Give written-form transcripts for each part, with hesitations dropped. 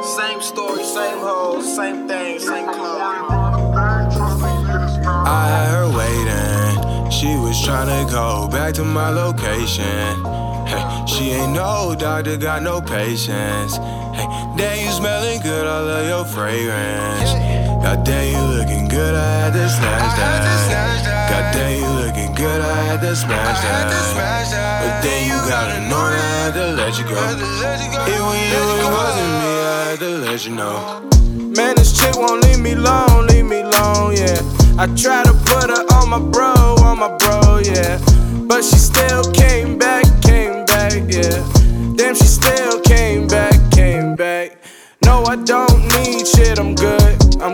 Same story, same hoes, same thing, same clothes. I had her waiting. She was tryna go back to my location. Hey, she ain't no doctor, got no patience. Hey, damn, you smelling good, I love your fragrance. God damn, you looking good, I had to snatch that. God damn, you looking good, I had to smash that. But then you gotta know that I had to let you go. It was you, it wasn't me, I had to let you know. Man, this chick won't leave me alone, yeah. I try to put her on my bro, yeah. But she still came back, yeah. Damn, she still came back. No, I don't need shit, I'm good.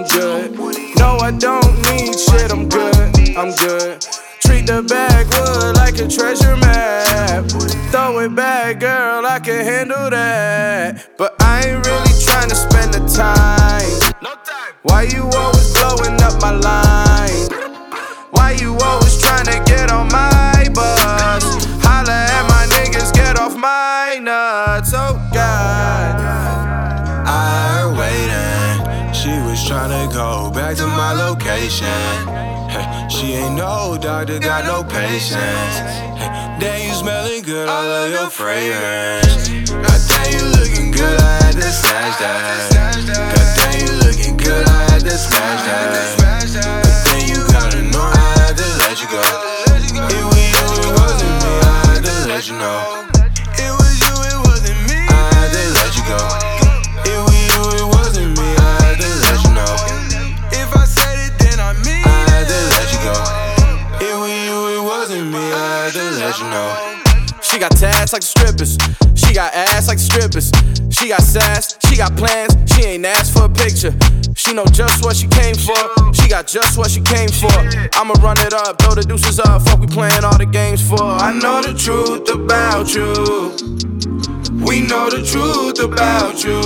No, I don't need shit, I'm good. Treat the backwood like a treasure map. Throw it back, girl, I can handle that. But I ain't really tryna spend the time. Why you always blowing up my line? Why you always tryna get on my bus? Holla at my niggas, get off my nuts, oh God. I had her waiting. She was tryna go back to my location. Hey, she ain't no doctor, got no patience. Hey, damn, you smelling good, I love your fragrance. God damn, you looking good, I had to snatch that. God damn, you looking good, I had to smash that. But then you gotta know I had to let you go. It was you, it wasn't me, I had to let you know. It was you, it wasn't me, I had to let you go. It was you, it wasn't me, I had to let you know. If I said it, then I mean it, I had to let you go. It was you, it wasn't me, I had to let you know. She got tats like the strippers. She got ass like the strippers. She got sass, she got plans. She ain't asked for a picture. She know just what she came for. She got just what she came for. I'ma run it up, throw the deuces up. Fuck, we playing all the games for. I know the truth about you. We know the truth about you.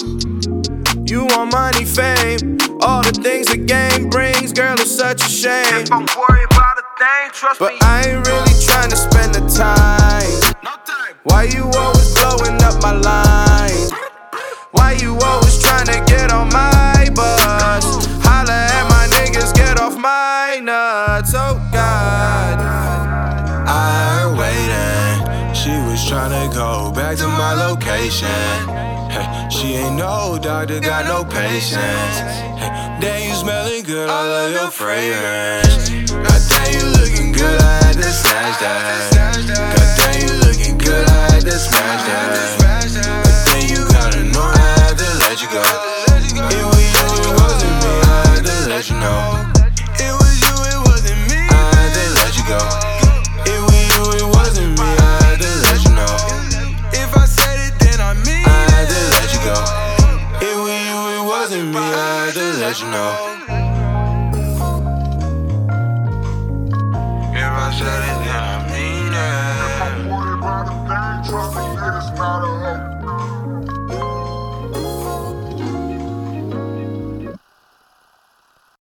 You want money, fame, all the things the game brings. Girl, it's such a shame. If I'm worried about a thing, trust But me. I ain't really tryna spend the time. Why you always blowing up my line? Why you always tryna get on my bus? Holla at my niggas, get off my nuts, oh God. I had her waiting. She was tryna go back to my location. Hey, she ain't no doctor, got no patience. Hey, damn, you smelling good, I love your fragrance. God damn, you looking good, I had to snatch that. God damn, you looking good, I had to smash that. But then you gotta know I had to let you go. It was you, it wasn't me, I had to let you know. It was you, it wasn't me, I had to let you go. It was you, it wasn't me, I had to let you know. If I said it, then I mean it, I had to let you go. It was you, it wasn't me, I had to let you know. If I said it,